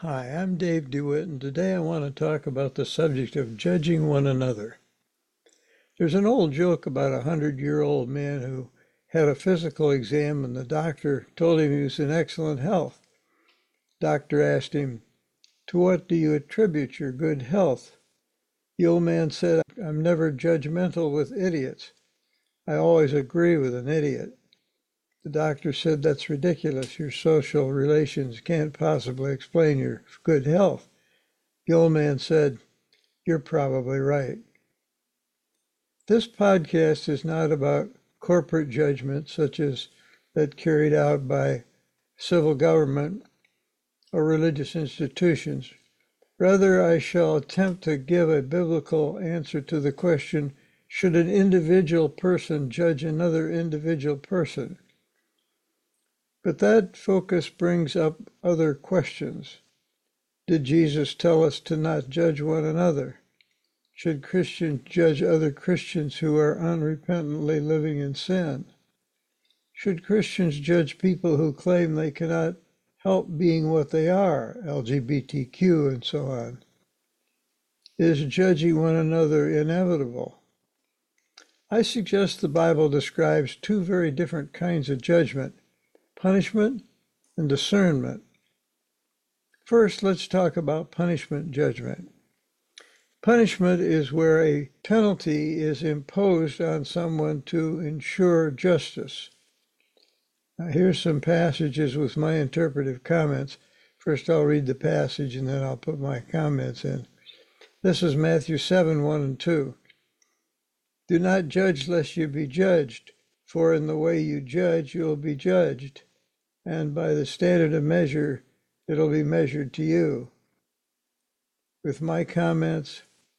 Hi, I'm Dave DeWitt, and today I want to talk about the subject of judging one another. There's an old joke about a 100-year-old man who had a physical exam and the doctor told him he was in excellent health. Doctor asked him, "To what do you attribute your good health?" The old man said, "I'm never judgmental with idiots. I always agree with an idiot." The doctor said, "That's ridiculous. Your social relations can't possibly explain your good health." The old man said, "You're probably right." This podcast is not about corporate judgment such as that carried out by civil government or religious institutions. Rather, I shall attempt to give a biblical answer to the question, should an individual person judge another individual person? But that focus brings up other questions. Did Jesus tell us to not judge one another? Should Christians judge other Christians who are unrepentantly living in sin? Should Christians judge people who claim they cannot help being what they are, LGBTQ and so on? Is judging one another inevitable? I suggest the Bible describes two very different kinds of judgment, punishment and discernment. First, let's talk about punishment judgment. Punishment is where a penalty is imposed on someone to ensure justice. Now, here's some passages with my interpretive comments. First, I'll read the passage and then I'll put my comments in. This is Matthew 7, 1 and 2. "Do not judge lest you be judged, for in the way you judge, you will be judged, and by the standard of measure, it'll be measured to you." With my comments,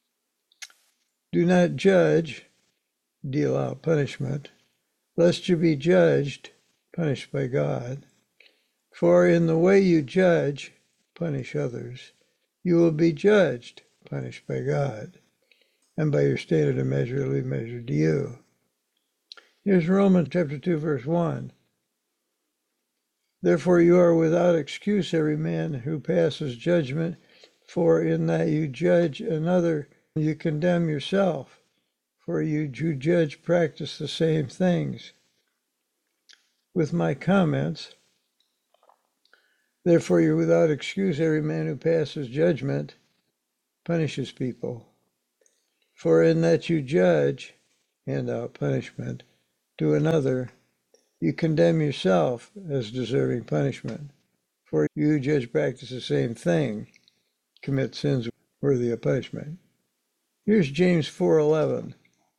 do not judge, deal out punishment, lest you be judged, punished by God. For in the way you judge, punish others, you will be judged, punished by God. And by your standard of measure, it will be measured to you. Here's Romans chapter 2, verse 1. "Therefore you are without excuse, every man who passes judgment, for in that you judge another, you condemn yourself, for you who judge practice the same things." With my comments, "Therefore you're without excuse, every man who passes judgment," punishes people. "For in that you judge," hand out punishment, "to another, you condemn yourself as deserving punishment. For you who judge practice the same thing, commit sins worthy of punishment." Here's James 4:11.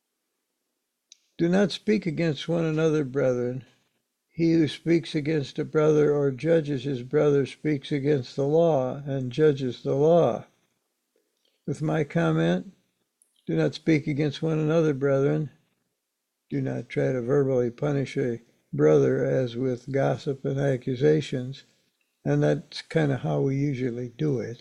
"Do not speak against one another, brethren. He who speaks against a brother or judges his brother speaks against the law and judges the law." With my comment, do not speak against one another, brethren. Do not try to verbally punish a brother as with gossip and accusations, and that's kind of how we usually do it.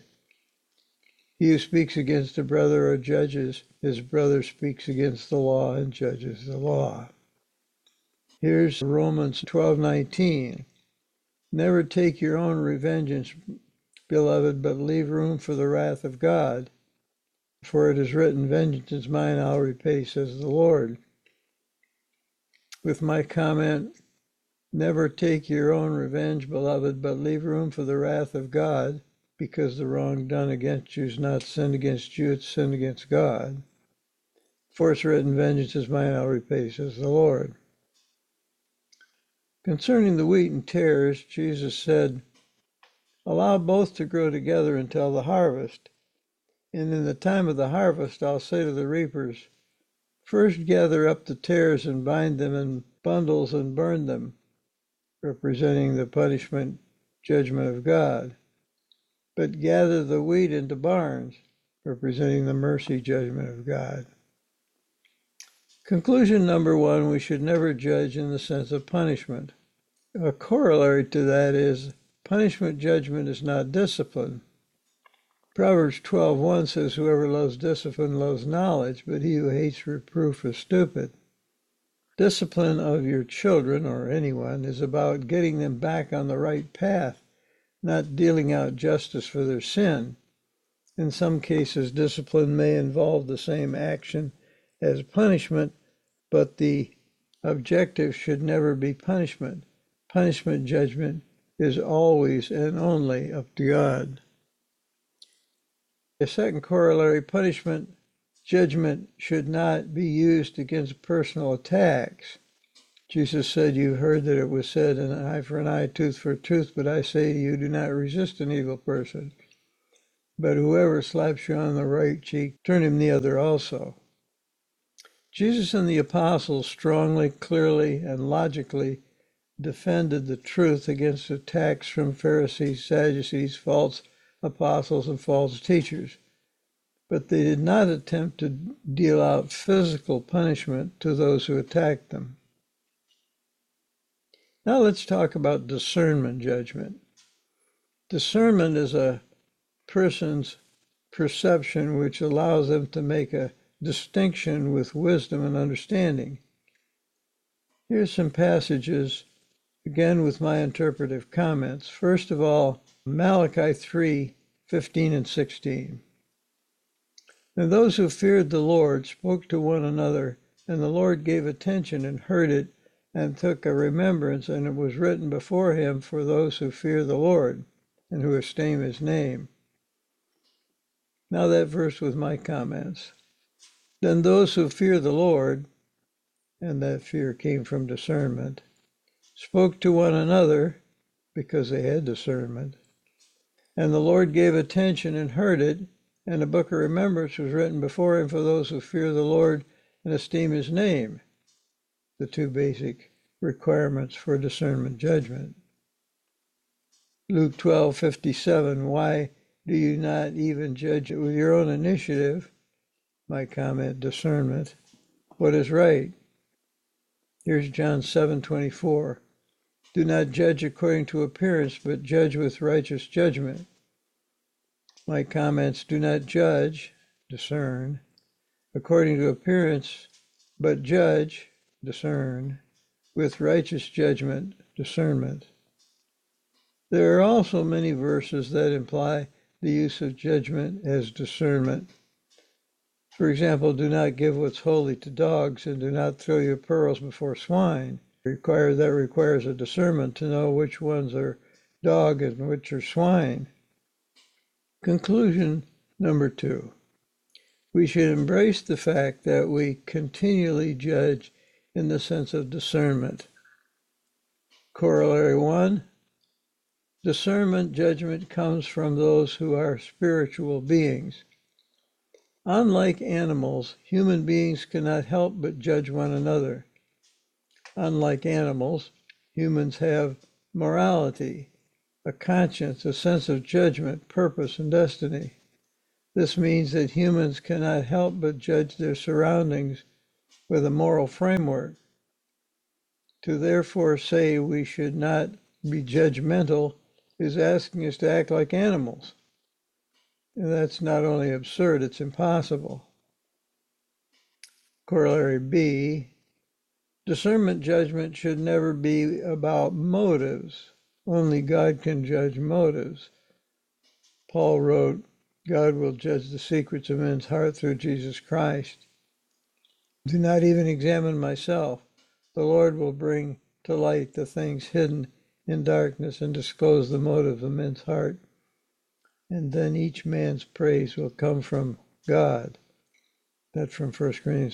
He who speaks against a brother or judges his brother speaks against the law and judges the law. Here's Romans 12:19. "Never take your own revenge, beloved, but leave room for the wrath of God. For it is written, vengeance is mine, I'll repay, says the Lord." With my comment, "Never take your own revenge, beloved, but leave room for the wrath of God, because the wrong done against you is not sin against you, it's sin against God. For it's written, vengeance is mine, I'll repay, says the Lord." Concerning the wheat and tares, Jesus said, "Allow both to grow together until the harvest. And in the time of the harvest, I'll say to the reapers, first gather up the tares and bind them in bundles and burn them," representing the punishment, judgment of God. "But gather the wheat into barns," representing the mercy, judgment of God. Conclusion number one, we should never judge in the sense of punishment. A corollary to that is punishment judgment is not discipline. Proverbs 12:1 says, "Whoever loves discipline loves knowledge, but he who hates reproof is stupid." Discipline of your children or anyone is about getting them back on the right path, not dealing out justice for their sin. In some cases, discipline may involve the same action as punishment, but the objective should never be punishment. Punishment judgment is always and only up to God. A second corollary, punishment judgment should not be used against personal attacks. Jesus said, "You've heard that it was said, an eye for an eye, tooth for a tooth, but I say to you, do not resist an evil person. But whoever slaps you on the right cheek, turn him the other also." Jesus and the apostles strongly, clearly, and logically defended the truth against attacks from Pharisees, Sadducees, false apostles, and false teachers. But they did not attempt to deal out physical punishment to those who attacked them. Now let's talk about discernment judgment. Discernment is a person's perception which allows them to make a distinction with wisdom and understanding. Here's some passages, again with my interpretive comments. First of all, Malachi 3:15 and 16. And those who feared the Lord spoke to one another, and the Lord gave attention and heard it, and took a remembrance, and it was written before him for those who fear the Lord and who esteem his name. Now that verse with my comments. Then those who fear the Lord, and that fear came from discernment, spoke to one another because they had discernment. And the Lord gave attention and heard it, and a book of remembrance was written before him for those who fear the Lord and esteem his name. The two basic requirements for discernment judgment. Luke 12:57, why do you not even judge with your own initiative? My comment, discernment. What is right? Here's John 7:24. Do not judge according to appearance, but judge with righteous judgment. My comments, do not judge, discern, according to appearance, but judge, discern, with righteous judgment, discernment. There are also many verses that imply the use of judgment as discernment. For example, do not give what's holy to dogs, and do not throw your pearls before swine. That requires a discernment to know which ones are dog and which are swine. Conclusion number 2. We should embrace the fact that we continually judge in the sense of discernment. Corollary 1. Discernment judgment comes from those who are spiritual beings. Unlike animals, human beings cannot help but judge one another. Unlike animals, humans have morality, a conscience, a sense of judgment, purpose, and destiny. This means that humans cannot help but judge their surroundings with a moral framework. To therefore say we should not be judgmental is asking us to act like animals. And that's not only absurd, it's impossible. Corollary B, discernment judgment should never be about motives. Only God can judge motives. Paul wrote, God will judge the secrets of men's heart through Jesus Christ. Do not even examine myself. The Lord will bring to light the things hidden in darkness and disclose the motives of men's heart. And then each man's praise will come from God. That's from 1 Corinthians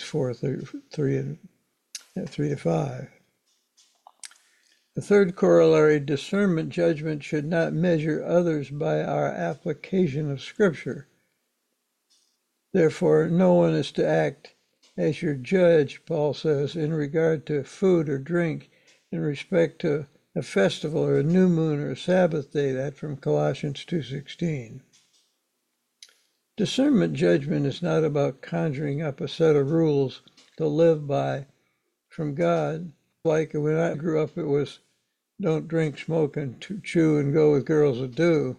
4:3-5. The third corollary, discernment judgment should not measure others by our application of Scripture. Therefore, no one is to act as your judge, Paul says, in regard to food or drink, in respect to a festival or a new moon or a Sabbath day. That from Colossians 2:16. Discernment judgment is not about conjuring up a set of rules to live by from God. Like when I grew up, it was don't drink, smoke, and chew and go with girls that do.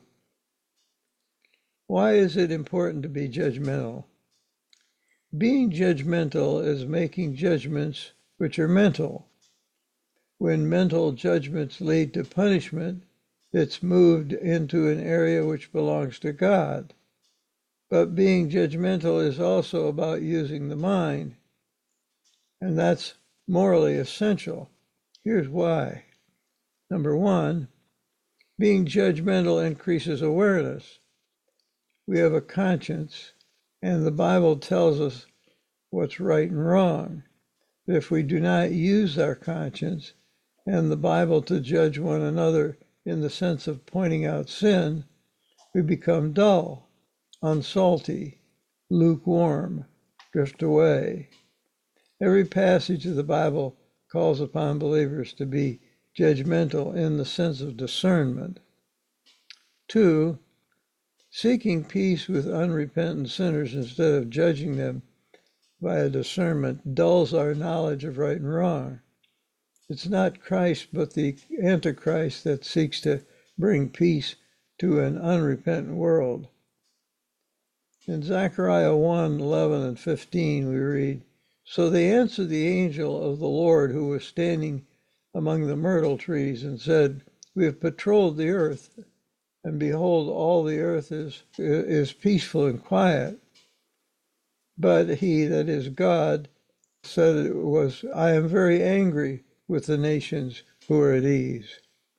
Why is it important to be judgmental? Being judgmental is making judgments which are mental. When mental judgments lead to punishment, it's moved into an area which belongs to God. But being judgmental is also about using the mind, and that's morally essential. Here's why. Number one, being judgmental increases awareness. We have a conscience, and the Bible tells us what's right and wrong. But if we do not use our conscience and the Bible to judge one another in the sense of pointing out sin, we become dull, unsalty, lukewarm, drift away. Every passage of the Bible calls upon believers to be judgmental in the sense of discernment. 2, seeking peace with unrepentant sinners instead of judging them via discernment dulls our knowledge of right and wrong. It's not Christ, but the Antichrist that seeks to bring peace to an unrepentant world. In Zechariah 1, 11 and 15, we read, "So they answered the angel of the Lord who was standing among the myrtle trees and said, We have patrolled the earth, and behold, all the earth is peaceful and quiet. But he, that is God, said I am very angry with the nations who are at ease."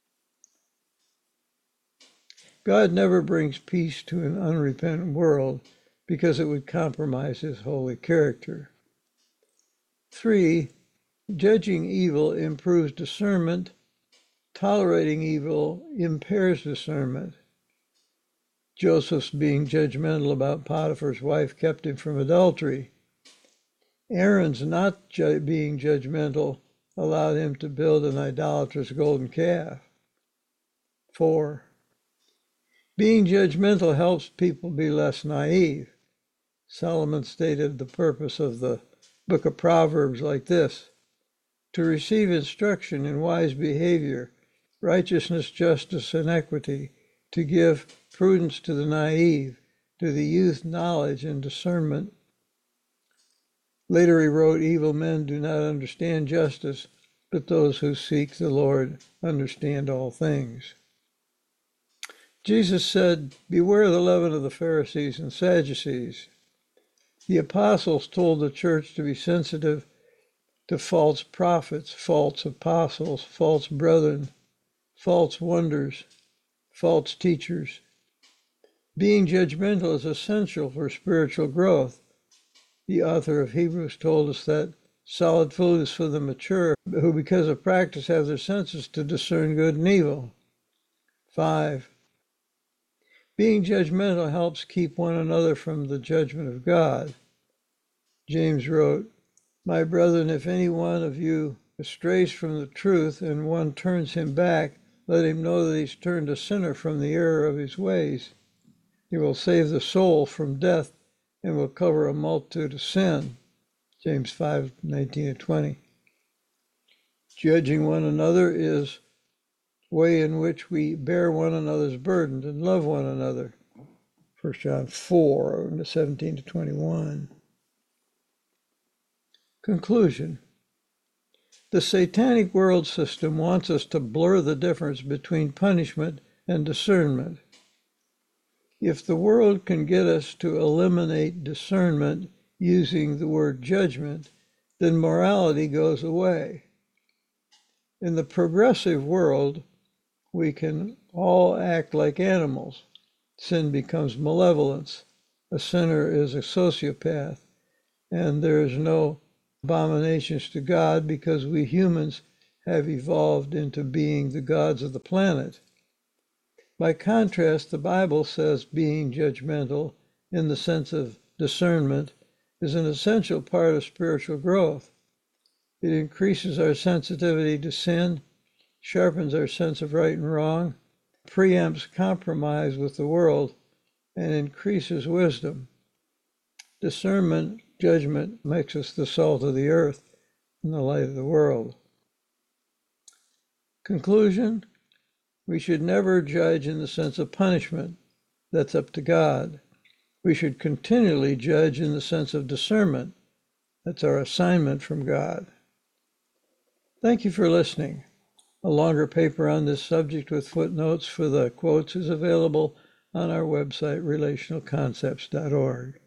God never brings peace to an unrepentant world because it would compromise his holy character. 3, judging evil improves discernment. Tolerating evil impairs discernment. Joseph's being judgmental about Potiphar's wife kept him from adultery. Aaron's not being judgmental allowed him to build an idolatrous golden calf. 4, being judgmental helps people be less naive. Solomon stated the purpose of the book of Proverbs like this: to receive instruction in wise behavior, righteousness, justice, and equity, to give prudence to the naive, to the youth knowledge and discernment. Later he wrote, evil men do not understand justice, but those who seek the Lord understand all things. Jesus said, beware the leaven of the Pharisees and Sadducees. The apostles told the church to be sensitive to false prophets, false apostles, false brethren, false wonders, false teachers. Being judgmental is essential for spiritual growth. The author of Hebrews told us that solid food is for the mature, who because of practice have their senses to discern good and evil. 5, being judgmental helps keep one another from the judgment of God. James wrote, my brethren, if any one of you strays from the truth and one turns him back, let him know that he's turned a sinner from the error of his ways. He will save the soul from death and will cover a multitude of sin. James 5, 19 and 20. Judging one another is way in which we bear one another's burdens and love one another. 1 John 4, 17 to 21. Conclusion. The satanic world system wants us to blur the difference between punishment and discernment. If the world can get us to eliminate discernment using the word judgment, then morality goes away. In the progressive world, we can all act like animals. Sin becomes malevolence. A sinner is a sociopath, and there is no abominations to God because we humans have evolved into being the gods of the planet. By contrast, the Bible says being judgmental, in the sense of discernment, is an essential part of spiritual growth. It increases our sensitivity to sin, sharpens our sense of right and wrong, preempts compromise with the world, and increases wisdom. Discernment, judgment, makes us the salt of the earth and the light of the world. Conclusion. We should never judge in the sense of punishment. That's up to God. We should continually judge in the sense of discernment. That's our assignment from God. Thank you for listening. A longer paper on this subject with footnotes for the quotes is available on our website, relationalconcepts.org.